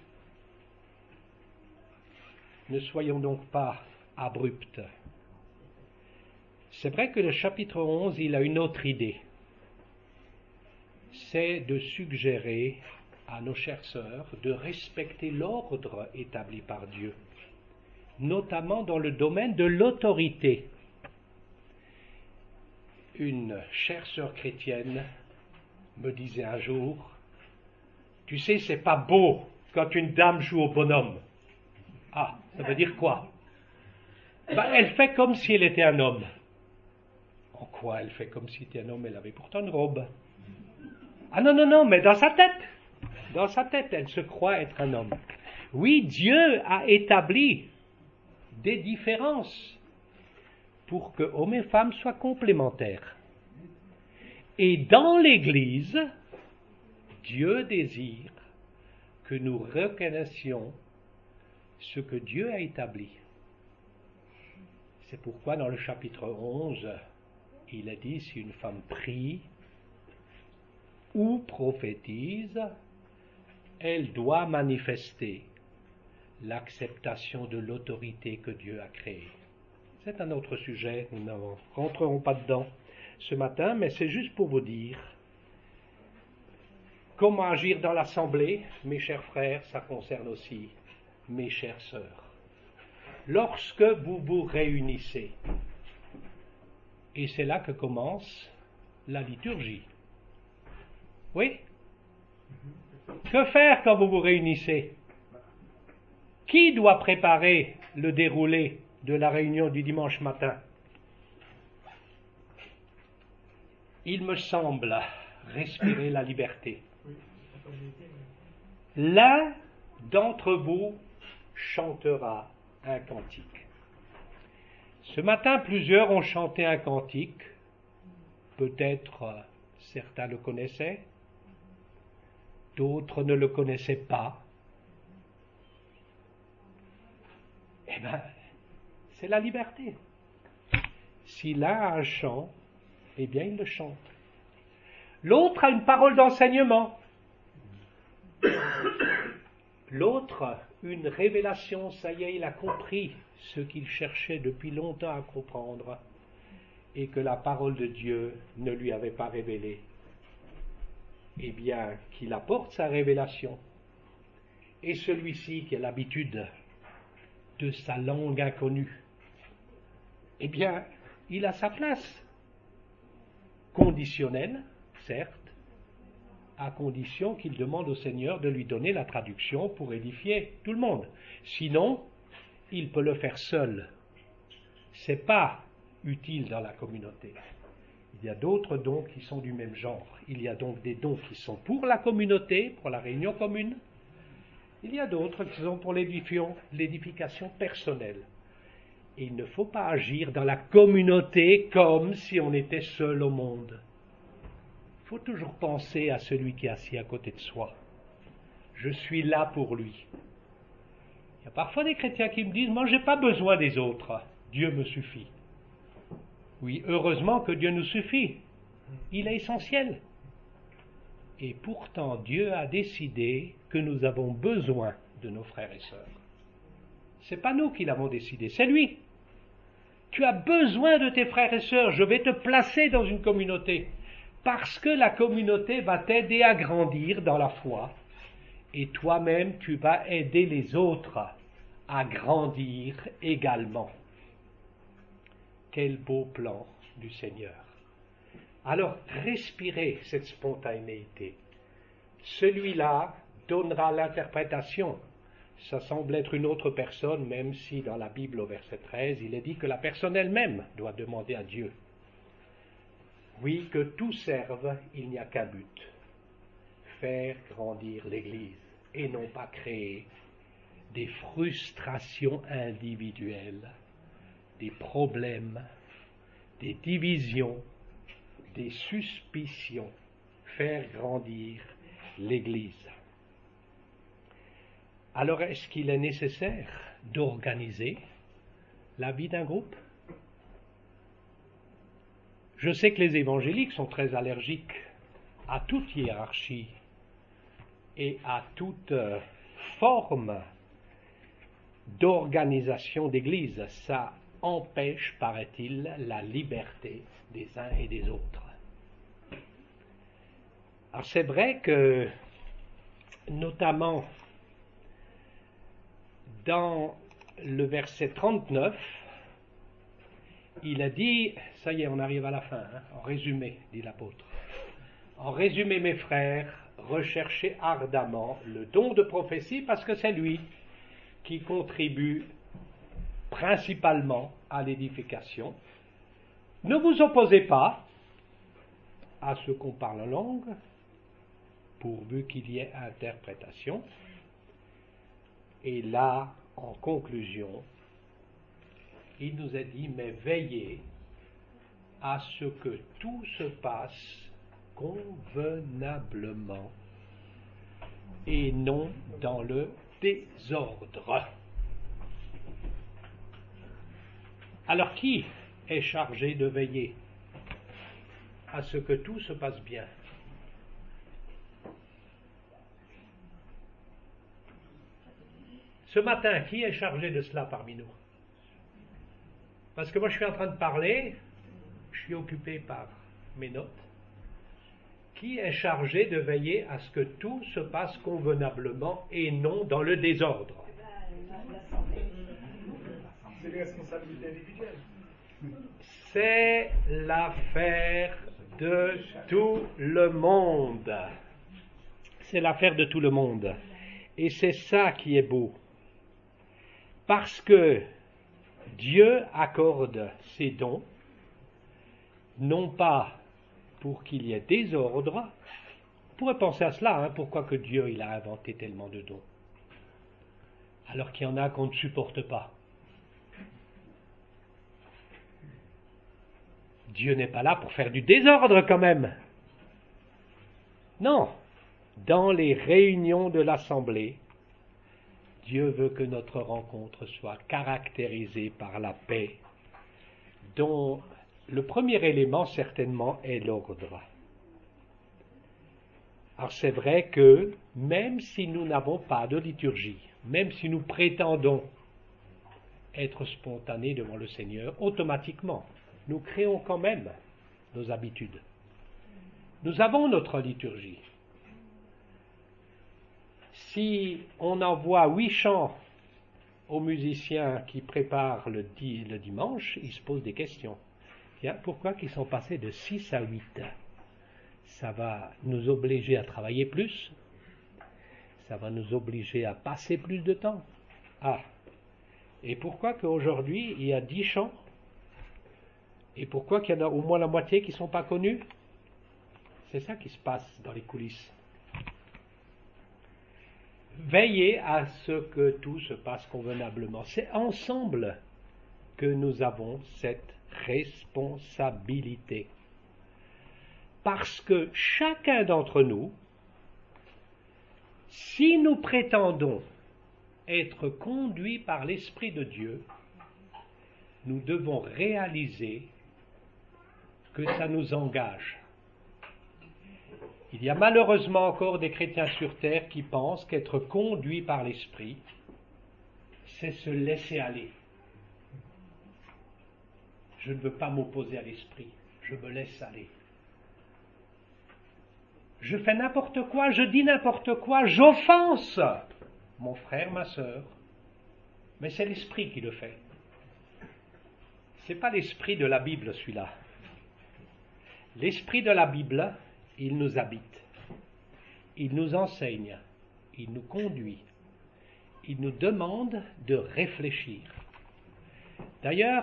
Ne soyons donc pas abrupts. C'est vrai que le chapitre onze, il a une autre idée. C'est de suggérer à nos chères sœurs de respecter l'ordre établi par Dieu, notamment dans le domaine de l'autorité. Une chère sœur chrétienne me disait un jour, « Tu sais, c'est pas beau quand une dame joue au bonhomme. » Ah, ça veut dire quoi? Ben, elle fait comme si elle était un homme. En quoi elle fait comme si elle était un homme? Elle avait pourtant une robe. Ah non, non, non, mais dans sa tête, dans sa tête, elle se croit être un homme. Oui, Dieu a établi des différences pour que hommes et femmes soient complémentaires. Et dans l'Église, Dieu désire que nous reconnaissions ce que Dieu a établi. C'est pourquoi dans le chapitre onze, il a dit, si une femme prie ou prophétise, elle doit manifester l'acceptation de l'autorité que Dieu a créée. C'est un autre sujet, nous ne rentrerons pas dedans ce matin, mais c'est juste pour vous dire comment agir dans l'assemblée, mes chers frères, ça concerne aussi mes chères sœurs. Lorsque vous vous réunissez, et c'est là que commence la liturgie. Oui? Que faire quand vous vous réunissez? Qui doit préparer le déroulé de la réunion du dimanche matin? Il me semble respirer la liberté. L'un d'entre vous chantera un cantique. Ce matin, plusieurs ont chanté un cantique. Peut-être euh, certains le connaissaient, d'autres ne le connaissaient pas. Eh bien, c'est la liberté. Si l'un a un chant, eh bien, il le chante. L'autre a une parole d'enseignement. L'autre, une révélation, ça y est, il a compris ce qu'il cherchait depuis longtemps à comprendre et que la parole de Dieu ne lui avait pas révélé. Eh bien, qu'il apporte sa révélation. Et celui-ci qui a l'habitude de sa langue inconnue, eh bien, il a sa place. Conditionnelle, certes, à condition qu'il demande au Seigneur de lui donner la traduction pour édifier tout le monde. Sinon, il peut le faire seul. Ce n'est pas utile dans la communauté. Il y a d'autres dons qui sont du même genre. Il y a donc des dons qui sont pour la communauté, pour la réunion commune. Il y a d'autres qui sont pour l'édification personnelle. Et il ne faut pas agir dans la communauté comme si on était seul au monde. Il faut toujours penser à celui qui est assis à côté de soi. Je suis là pour lui. Il y a parfois des chrétiens qui me disent « Moi, je n'ai pas besoin des autres. Dieu me suffit. » Oui, heureusement que Dieu nous suffit. Il est essentiel. Et pourtant, Dieu a décidé que nous avons besoin de nos frères et sœurs. Ce n'est pas nous qui l'avons décidé, c'est lui. Tu as besoin de tes frères et sœurs. Je vais te placer dans une communauté. Parce que la communauté va t'aider à grandir dans la foi. Et toi-même, tu vas aider les autres à grandir également. Quel beau plan du Seigneur. Alors, respirez cette spontanéité. Celui-là donnera l'interprétation. Ça semble être une autre personne, même si dans la Bible, au verset treize, il est dit que la personne elle-même doit demander à Dieu. Oui, que tout serve, il n'y a qu'un but. Faire grandir l'Église et non pas créer des frustrations individuelles, des problèmes, des divisions, des suspicions. Faire grandir l'Église. Alors, est-ce qu'il est nécessaire d'organiser la vie d'un groupe? Je sais que les évangéliques sont très allergiques à toute hiérarchie et à toute forme d'organisation d'église. Ça empêche, paraît-il, la liberté des uns et des autres. Alors c'est vrai que, notamment dans le verset trente-neuf, il a dit, ça y est, on arrive à la fin, hein, en résumé, dit l'apôtre. En résumé, mes frères, recherchez ardemment le don de prophétie parce que c'est lui qui contribue principalement à l'édification. Ne vous opposez pas à ce qu'on parle en langue, pourvu qu'il y ait interprétation. Et là, en conclusion, il nous a dit, mais veillez à ce que tout se passe convenablement et non dans le désordre. Alors qui est chargé de veiller à ce que tout se passe bien? Ce matin, qui est chargé de cela parmi nous? Parce que moi je suis en train de parler, je suis occupé par mes notes. Qui est chargé de veiller à ce que tout se passe convenablement et non dans le désordre? C'est les responsabilités individuelles. C'est l'affaire de tout le monde. C'est l'affaire de tout le monde. Et c'est ça qui est beau. Parce que Dieu accorde ses dons, non pas pour qu'il y ait désordre. On pourrait penser à cela, hein, pourquoi que Dieu il a inventé tellement de dons, alors qu'il y en a qu'on ne supporte pas. Dieu n'est pas là pour faire du désordre quand même. Non, dans les réunions de l'Assemblée, Dieu veut que notre rencontre soit caractérisée par la paix, dont le premier élément certainement est l'ordre. Alors c'est vrai que même si nous n'avons pas de liturgie, même si nous prétendons être spontanés devant le Seigneur, automatiquement, nous créons quand même nos habitudes. Nous avons notre liturgie. Si on envoie huit chants aux musiciens qui préparent le, di- le dimanche, ils se posent des questions. Tiens, pourquoi ils sont passés de six à huit? Ça va nous obliger à travailler plus, ça va nous obliger à passer plus de temps. Ah, et pourquoi qu'aujourd'hui il y a dix chants? Et pourquoi qu'il y en a au moins la moitié qui ne sont pas connus? C'est ça qui se passe dans les coulisses. Veillez à ce que tout se passe convenablement. C'est ensemble que nous avons cette responsabilité. Parce que chacun d'entre nous, si nous prétendons être conduits par l'Esprit de Dieu, nous devons réaliser que ça nous engage. Il y a malheureusement encore des chrétiens sur terre qui pensent qu'être conduit par l'Esprit, c'est se laisser aller. Je ne veux pas m'opposer à l'Esprit, je me laisse aller. Je fais n'importe quoi, je dis n'importe quoi, j'offense mon frère, ma sœur, mais c'est l'Esprit qui le fait. Ce n'est pas l'Esprit de la Bible, celui-là. L'Esprit de la Bible, il nous habite, il nous enseigne, il nous conduit, il nous demande de réfléchir. D'ailleurs,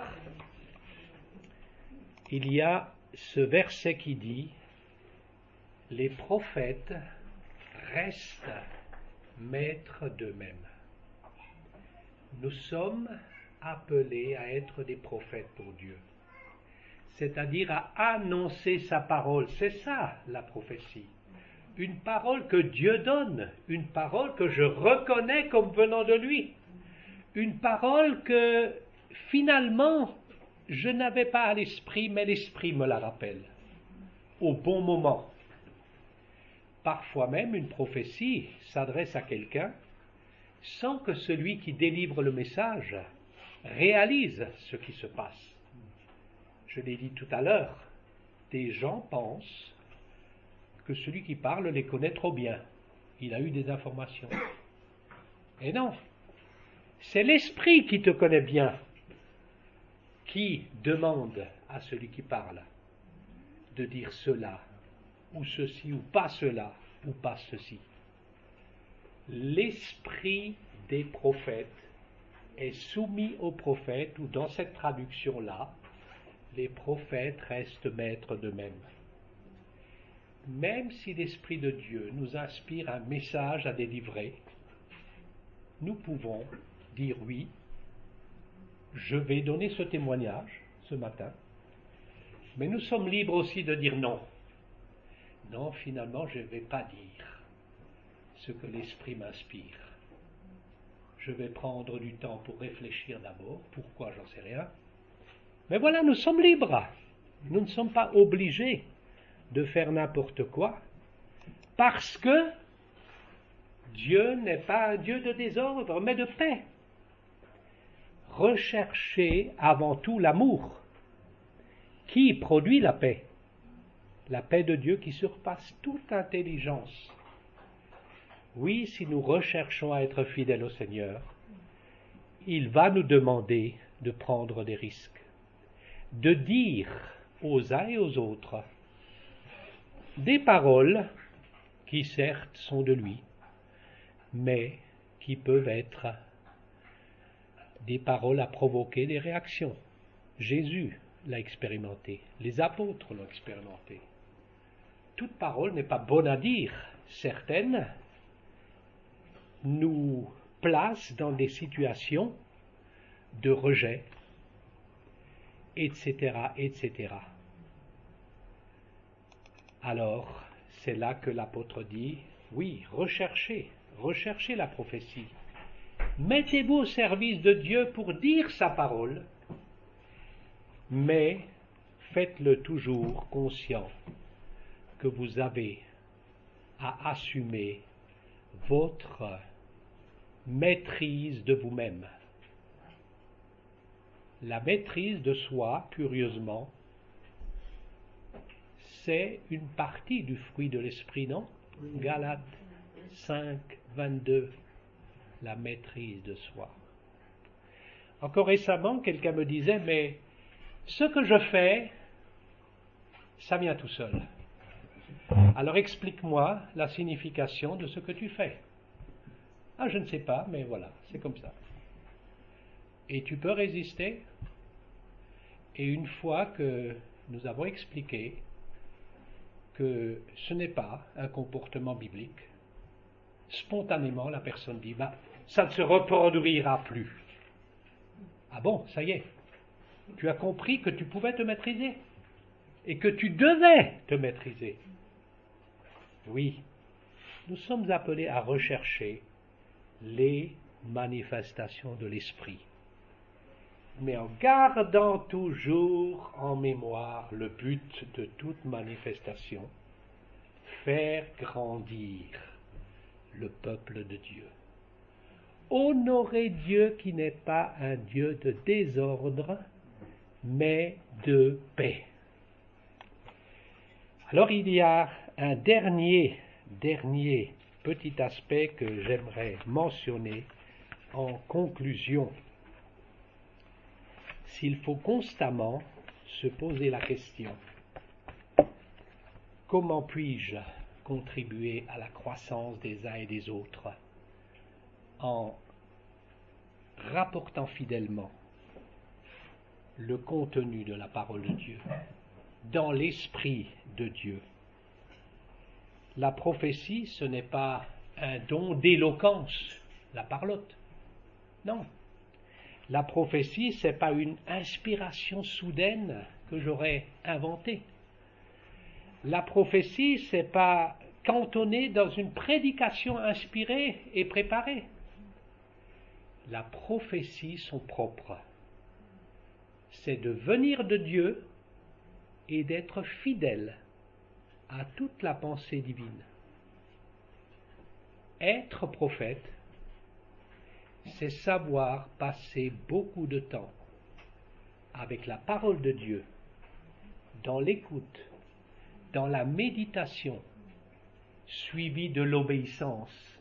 il y a ce verset qui dit « Les prophètes restent maîtres d'eux-mêmes ». Nous sommes appelés à être des prophètes pour Dieu, c'est-à-dire à annoncer sa parole. C'est ça la prophétie. Une parole que Dieu donne, une parole que je reconnais comme venant de lui, une parole que finalement je n'avais pas à l'esprit, mais l'esprit me la rappelle au bon moment. Parfois même une prophétie s'adresse à quelqu'un sans que celui qui délivre le message réalise ce qui se passe. Je l'ai dit tout à l'heure, des gens pensent que celui qui parle les connaît trop bien. Il a eu des informations. Et non, c'est l'Esprit qui te connaît bien, qui demande à celui qui parle de dire cela, ou ceci, ou pas cela, ou pas ceci. L'esprit des prophètes est soumis aux prophètes, ou dans cette traduction-là, les prophètes restent maîtres d'eux-mêmes. Même si l'Esprit de Dieu nous inspire un message à délivrer, nous pouvons dire oui, je vais donner ce témoignage ce matin, mais nous sommes libres aussi de dire non. Non, finalement, je ne vais pas dire ce que l'Esprit m'inspire. Je vais prendre du temps pour réfléchir d'abord, pourquoi, j'en sais rien. Mais voilà, nous sommes libres. Nous ne sommes pas obligés de faire n'importe quoi, parce que Dieu n'est pas un Dieu de désordre, mais de paix. Recherchez avant tout l'amour, qui produit la paix. La paix de Dieu qui surpasse toute intelligence. Oui, si nous recherchons à être fidèles au Seigneur, il va nous demander de prendre des risques, de dire aux uns et aux autres des paroles qui certes sont de lui, mais qui peuvent être des paroles à provoquer des réactions. Jésus l'a expérimenté, les apôtres l'ont expérimenté. Toute parole n'est pas bonne à dire. Certaines nous placent dans des situations de rejet, et cetera, et cetera. Alors, c'est là que l'apôtre dit, oui, recherchez, recherchez la prophétie. Mettez-vous au service de Dieu pour dire sa parole, mais faites-le toujours conscient que vous avez à assumer votre maîtrise de vous-même. La maîtrise de soi, curieusement, c'est une partie du fruit de l'esprit, non? Galates cinq, vingt-deux, la maîtrise de soi. Encore récemment, quelqu'un me disait, mais ce que je fais, ça vient tout seul. Alors explique-moi la signification de ce que tu fais. Ah, je ne sais pas, mais voilà, c'est comme ça. Et tu peux résister. Et une fois que nous avons expliqué que ce n'est pas un comportement biblique, spontanément la personne dit, bah, ça ne se reproduira plus. Ah bon, ça y est. Tu as compris que tu pouvais te maîtriser et que tu devais te maîtriser. Oui, nous sommes appelés à rechercher les manifestations de l'esprit, mais en gardant toujours en mémoire le but de toute manifestation, faire grandir le peuple de Dieu. Honorer Dieu qui n'est pas un Dieu de désordre, mais de paix. Alors il y a un dernier, dernier petit aspect que j'aimerais mentionner en conclusion. S'il faut constamment se poser la question, comment puis-je contribuer à la croissance des uns et des autres en rapportant fidèlement le contenu de la parole de Dieu dans l'esprit de Dieu. La prophétie, ce n'est pas un don d'éloquence, la parlotte. Non. La prophétie, ce n'est pas une inspiration soudaine que j'aurais inventée. La prophétie, ce n'est pas cantonné dans une prédication inspirée et préparée. La prophétie, son propre, c'est de venir de Dieu et d'être fidèle à toute la pensée divine. Être prophète, c'est savoir passer beaucoup de temps avec la parole de Dieu, dans l'écoute, dans la méditation, suivie de l'obéissance.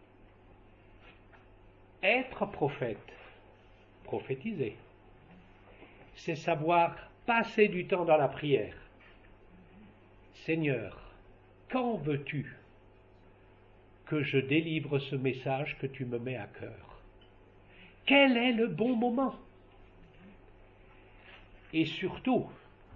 Être prophète, prophétiser, c'est savoir passer du temps dans la prière. Seigneur, quand veux-tu que je délivre ce message que tu me mets à cœur? Quel est le bon moment? Et surtout,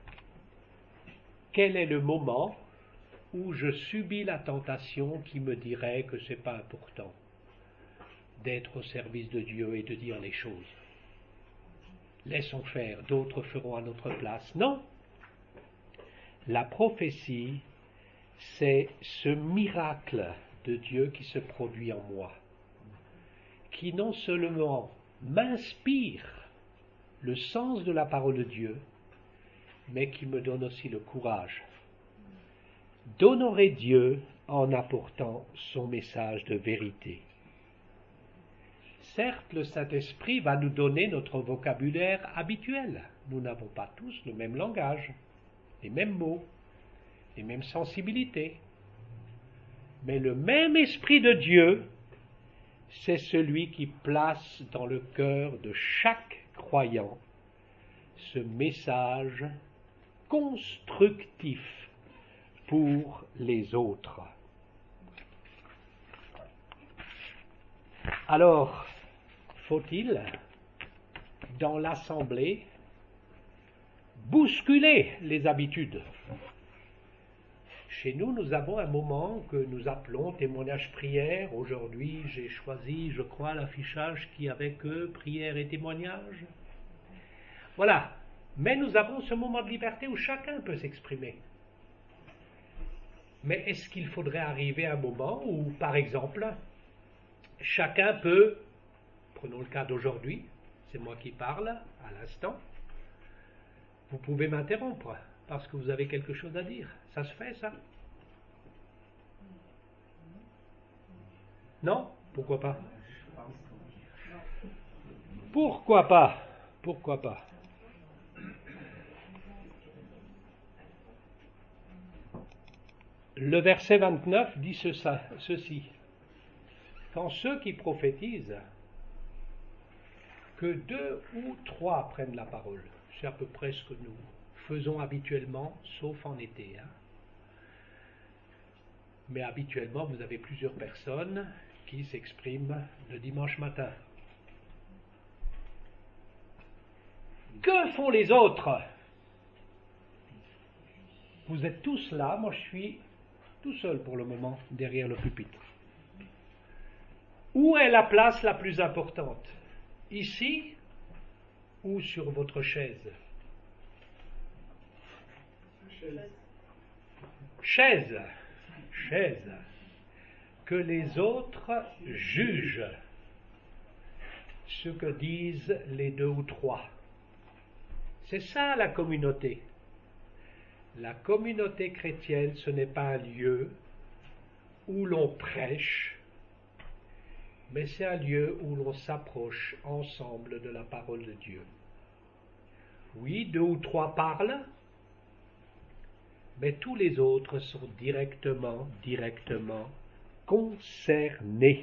quel est le moment où je subis la tentation qui me dirait que ce n'est pas important d'être au service de Dieu et de dire les choses? Laissons faire, d'autres feront à notre place. Non. La prophétie, c'est ce miracle de Dieu qui se produit en moi, qui non seulement m'inspire le sens de la parole de Dieu, mais qui me donne aussi le courage d'honorer Dieu en apportant son message de vérité. Certes, le Saint-Esprit va nous donner notre vocabulaire habituel. Nous n'avons pas tous le même langage, les mêmes mots, les mêmes sensibilités. Mais le même Esprit de Dieu, c'est celui qui place dans le cœur de chaque croyant ce message constructif pour les autres. Alors, faut-il, dans l'assemblée, bousculer les habitudes? Chez nous, nous avons un moment que nous appelons témoignage prière. Aujourd'hui, j'ai choisi, je crois, l'affichage qui avec eux, prière et témoignage. Voilà. Mais nous avons ce moment de liberté où chacun peut s'exprimer. Mais est-ce qu'il faudrait arriver à un moment où, par exemple, chacun peut, prenons le cas d'aujourd'hui, c'est moi qui parle à l'instant, vous pouvez m'interrompre parce que vous avez quelque chose à dire. Ça se fait, ça? Non? Pourquoi pas? Pourquoi pas? Pourquoi pas? Le verset vingt-neuf dit ce, ça, ceci. Quand ceux qui prophétisent, que deux ou trois prennent la parole, c'est à peu près ce que nous faisons habituellement, sauf en été. Hein. Mais habituellement, vous avez plusieurs personnes qui s'expriment le dimanche matin. Que font les autres? Vous êtes tous là, moi je suis tout seul pour le moment, derrière le pupitre. Où est la place la plus importante? Ici ou sur votre chaise? Chaise. Chaise. Chaise. Que les autres jugent ce que disent les deux ou trois. C'est ça la communauté. La communauté chrétienne, ce n'est pas un lieu où l'on prêche, mais c'est un lieu où l'on s'approche ensemble de la parole de Dieu. Oui, deux ou trois parlent, mais tous les autres sont directement, directement concernés.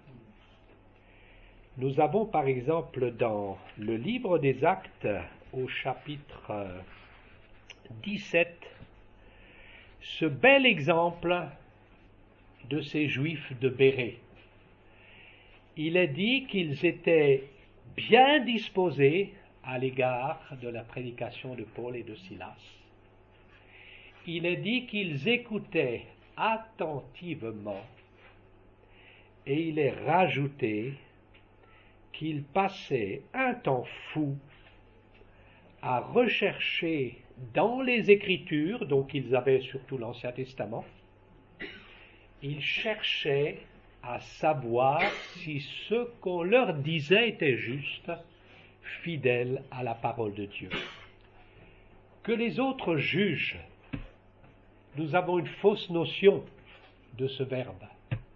Nous avons par exemple dans le livre des Actes, au chapitre dix-sept, ce bel exemple de ces Juifs de Bérée. Il est dit qu'ils étaient bien disposés à l'égard de la prédication de Paul et de Silas. Il est dit qu'ils écoutaient attentivement et il est rajouté qu'ils passaient un temps fou à rechercher dans les Écritures, donc ils avaient surtout l'Ancien Testament, ils cherchaient à savoir si ce qu'on leur disait était juste, fidèle à la parole de Dieu. Que les autres jugent. Nous avons une fausse notion de ce verbe.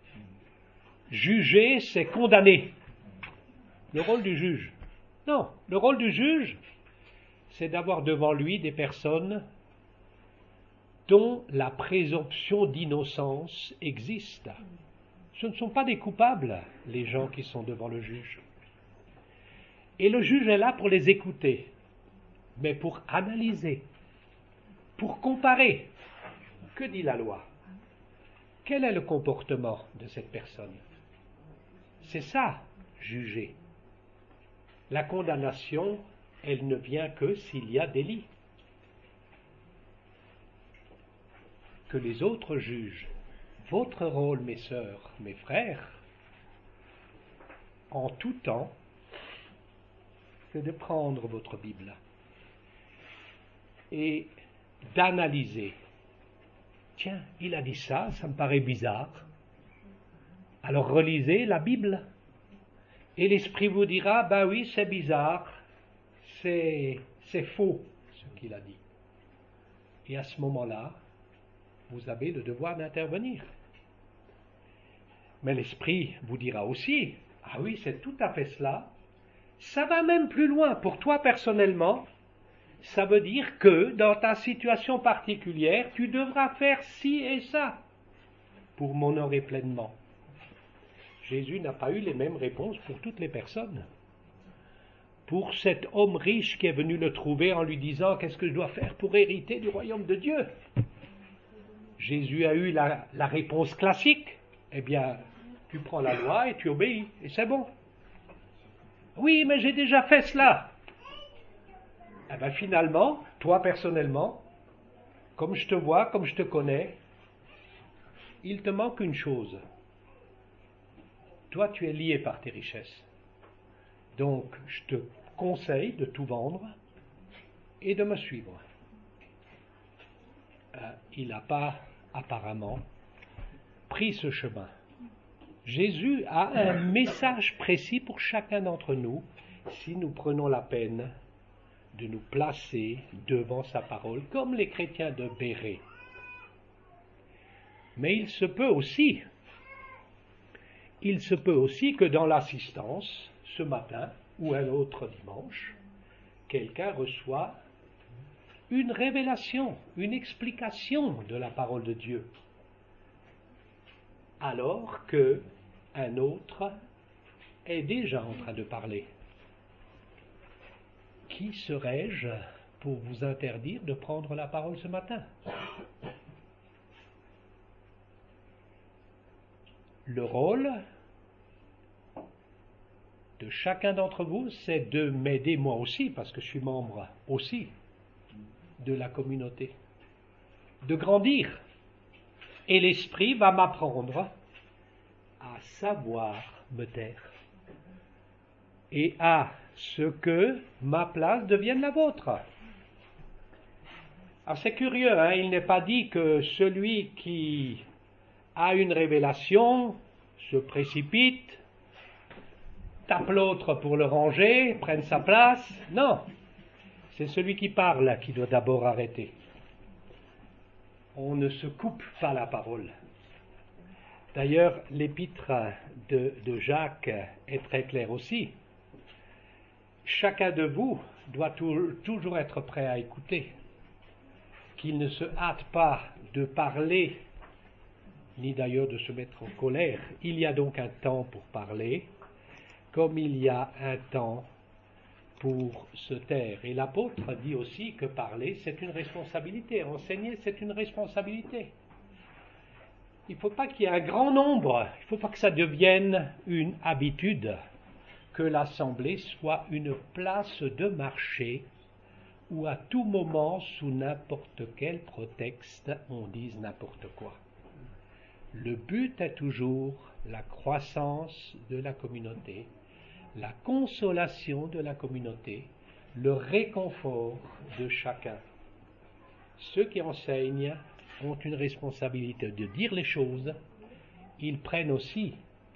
Juger, c'est condamner. Le rôle du juge. Non, le rôle du juge, c'est d'avoir devant lui des personnes dont la présomption d'innocence existe. Ce ne sont pas des coupables, les gens qui sont devant le juge. Et le juge est là pour les écouter, mais pour analyser, pour comparer. Que dit la loi? Quel est le comportement de cette personne? C'est ça, juger. La condamnation, elle ne vient que s'il y a délit. Que les autres jugent. Votre rôle, mes sœurs, mes frères, en tout temps, c'est de prendre votre Bible et d'analyser. Tiens, il a dit ça, ça me paraît bizarre. Alors relisez la Bible. Et l'Esprit vous dira, ben oui, c'est bizarre, c'est, c'est faux ce qu'il a dit. Et à ce moment-là, vous avez le devoir d'intervenir. Mais l'Esprit vous dira aussi, ah oui, c'est tout à fait cela. Ça va même plus loin. Pour toi personnellement, ça veut dire que dans ta situation particulière, tu devras faire ci et ça pour m'honorer pleinement. Jésus n'a pas eu les mêmes réponses pour toutes les personnes. Pour cet homme riche qui est venu le trouver en lui disant « Qu'est-ce que je dois faire pour hériter du royaume de Dieu ?» Jésus a eu la, la réponse classique. Eh bien, tu prends la loi et tu obéis, et c'est bon. Oui, mais j'ai déjà fait cela. Eh bien, finalement, toi personnellement, comme je te vois, comme je te connais, il te manque une chose. Toi, tu es lié par tes richesses. Donc, je te conseille de tout vendre et de me suivre. Euh, il n'a pas, apparemment, pris ce chemin. Jésus a un message précis pour chacun d'entre nous si nous prenons la peine de nous placer devant sa parole, comme les chrétiens de Bérée. Mais il se peut aussi il se peut aussi que dans l'assistance, ce matin ou un autre dimanche, quelqu'un reçoit une révélation, une explication de la parole de Dieu, alors que un autre est déjà en train de parler. Qui serais-je pour vous interdire de prendre la parole ce matin? Le rôle de chacun d'entre vous, c'est de m'aider moi aussi, parce que je suis membre aussi de la communauté, de grandir. Et l'Esprit va m'apprendre à savoir me taire et à ce que ma place devienne la vôtre. Alors c'est curieux, hein, il n'est pas dit que celui qui a une révélation se précipite, tape l'autre pour le ranger, prenne sa place. Non, c'est celui qui parle qui doit d'abord arrêter. On ne se coupe pas la parole. D'ailleurs, l'épître de, de Jacques est très clair aussi. Chacun de vous doit tout, toujours être prêt à écouter, qu'il ne se hâte pas de parler, ni d'ailleurs de se mettre en colère. Il y a donc un temps pour parler, comme il y a un temps pour se taire. Et l'apôtre dit aussi que parler, c'est une responsabilité. Enseigner, c'est une responsabilité. Il ne faut pas qu'il y ait un grand nombre, il ne faut pas que ça devienne une habitude, que l'assemblée soit une place de marché où à tout moment, sous n'importe quel prétexte, on dise n'importe quoi. Le but est toujours la croissance de la communauté, la consolation de la communauté, le réconfort de chacun. Ceux qui enseignent ont une responsabilité de dire les choses. Ils prennent aussi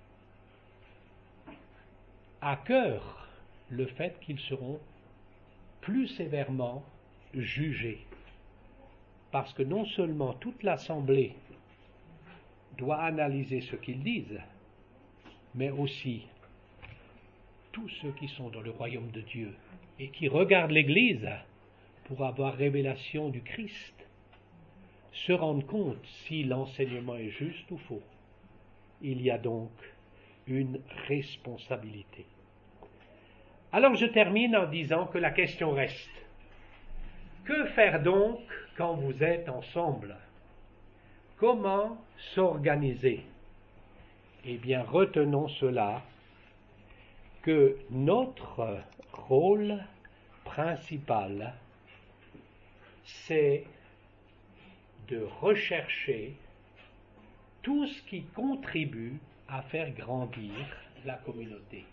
à cœur le fait qu'ils seront plus sévèrement jugés. Parce que non seulement toute l'assemblée doit analyser ce qu'ils disent, mais aussi tous ceux qui sont dans le royaume de Dieu et qui regardent l'Église pour avoir révélation du Christ, se rendent compte si l'enseignement est juste ou faux. Il y a donc une responsabilité. Alors je termine en disant que la question reste. Que faire donc quand vous êtes ensemble? Comment s'organiser? Eh bien, retenons cela, que notre rôle principal, c'est de rechercher tout ce qui contribue à faire grandir la communauté.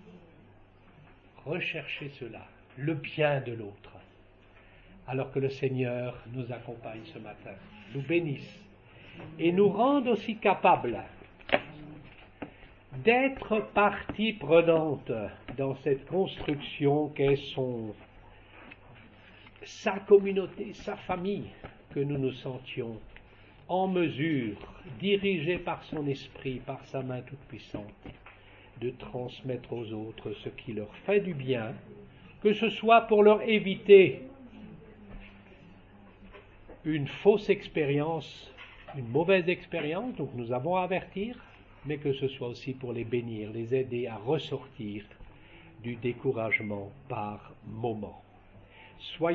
Rechercher cela, le bien de l'autre. Alors que le Seigneur nous accompagne ce matin, nous bénisse et nous rende aussi capables d'être partie prenante dans cette construction qu'est son, sa communauté, sa famille, que nous nous sentions en mesure, dirigés par son esprit, par sa main toute puissante, de transmettre aux autres ce qui leur fait du bien, que ce soit pour leur éviter une fausse expérience, une mauvaise expérience, donc nous avons à avertir, mais que ce soit aussi pour les bénir, les aider à ressortir du découragement par moment. Soyez